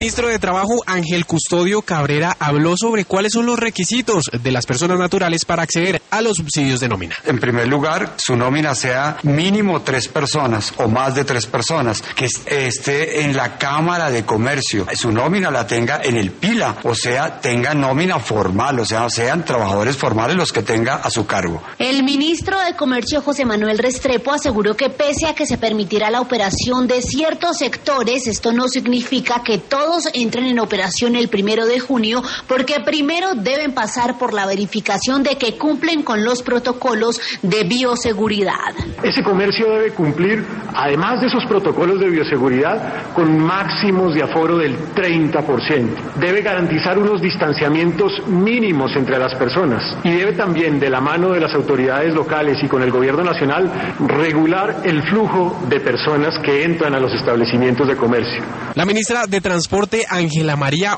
El ministro de Trabajo, Ángel Custodio Cabrera, habló sobre cuáles son los requisitos de las personas naturales para acceder a los subsidios de nómina. En primer lugar, su nómina sea mínimo 3 personas o más de 3 personas, que esté en la Cámara de Comercio, su nómina la tenga en el PILA, o sea, tenga nómina formal, o sea, sean trabajadores formales los que tenga a su cargo. El ministro de Comercio, José Manuel Restrepo, aseguró que pese a que se permitirá la operación de ciertos sectores, esto no significa que todos entren en operación el 1 de junio, porque primero deben pasar por la verificación de que cumplen con los protocolos de bioseguridad. Ese comercio debe cumplir, además de esos protocolos de bioseguridad, con máximos de aforo del 30%. Debe garantizar unos distanciamientos mínimos entre las personas y debe también, de la mano de las autoridades locales y con el gobierno nacional, regular el flujo de personas que entran a los establecimientos de comercio. La ministra de Transporte, Ángela María